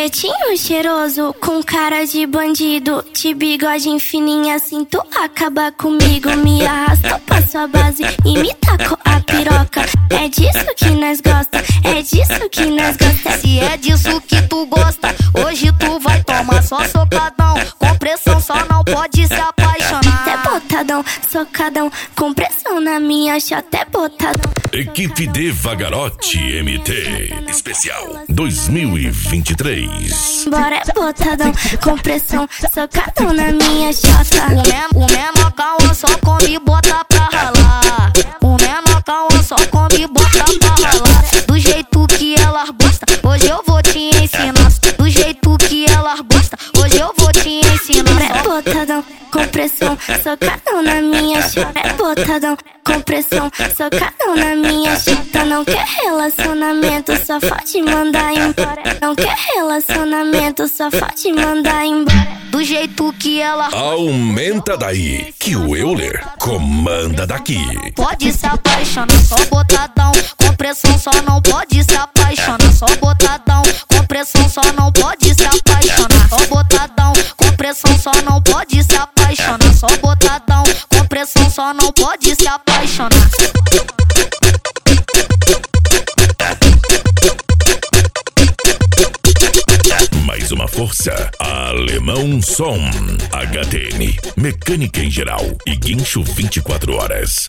Pretinho cheiroso, com cara de bandido, de bigode fininho assim, tu acaba comigo. Me arrasta pra sua base e me taco a piroca. É disso que nós gosta, é disso que nós gosta. Se é disso que tu gosta, hoje tu vai tomar só socadão. Com pressão só não pode se apaixonar. É botadão, socadão, com pressão na minha chata, é botadão. Equipe de Vagarote MT Especial 2023. Bora é botadão, com pressão, socadão na minha chata. O menor calma só come e bota pra ralar. O menor calma só come e bota pra ralar. Do jeito que elas gostam, hoje eu vou te ensinar. Do jeito que elas gostam, hoje eu vou te ensinar. É botadão, com pressão, socadão na minha chata. É botadão, com pressão, socadão na minha chata. Não quer relacionamento, só pode mandar embora. Não quer relacionamento, só pode mandar embora. Do jeito que ela Aumenta daí, que o Euler comanda daqui. pode se apaixonar, só botadão. Com pressão só não pode se apaixonar, só botadão. Com pressão só não pode se apaixonar, só botadão. Com pressão só não pode se apaixonar, só botadão. Com pressão só não pode se apaixonar. Mais uma força, Alemão Som, HTN, mecânica em geral e guincho 24 horas.